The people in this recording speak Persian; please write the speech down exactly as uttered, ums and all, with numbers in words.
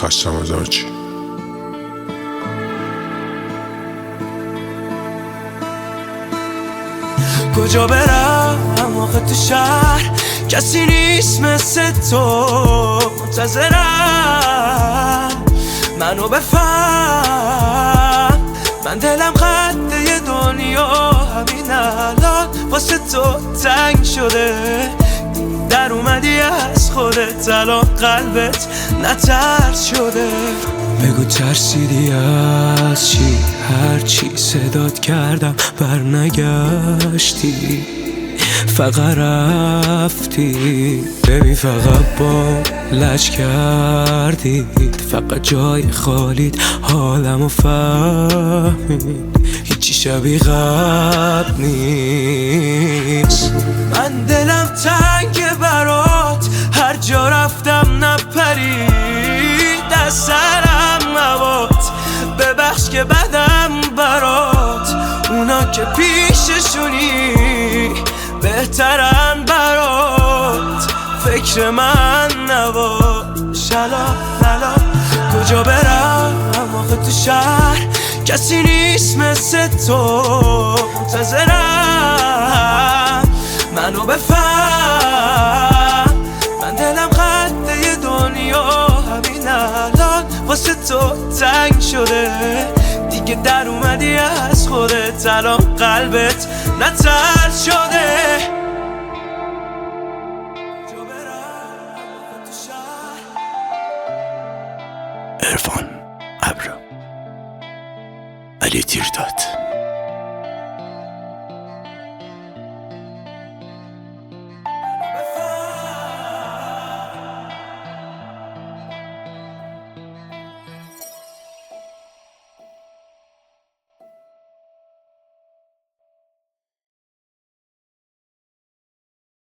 خستم از هرچی. کجا برم آخه تو شهر کسی نیست مثل تو، منتظرم منو بفهم. من دلم خطه دنیا همین الان واسه تو تنگ شده، در اومدی از خودت الان قلبت نترس شده. بگو ترسیدی از چی؟ هرچی صدات کردم برنگشتی، فقط رفتی. ببین فقط با لج کردی، فقط جای خالیت حالمو فهمید، هیچی شبیه قبل نیست. من دلم تنگ برات، هر جا رفتم نپرید از سرم موات. ببخش که بدم برات، اونا که پیششونی بهترن برات، فکر من نباش الان الان. کجا برم آخه تو شهر کسی نیست مثل تو، منتظرم منو بفهم. من دلم خطه دنیا همین الان واسه تو تنگ شده، دیگه در اومدی از خودت الان قلبت نترس شده. عرفان ابرو علی تیرداد.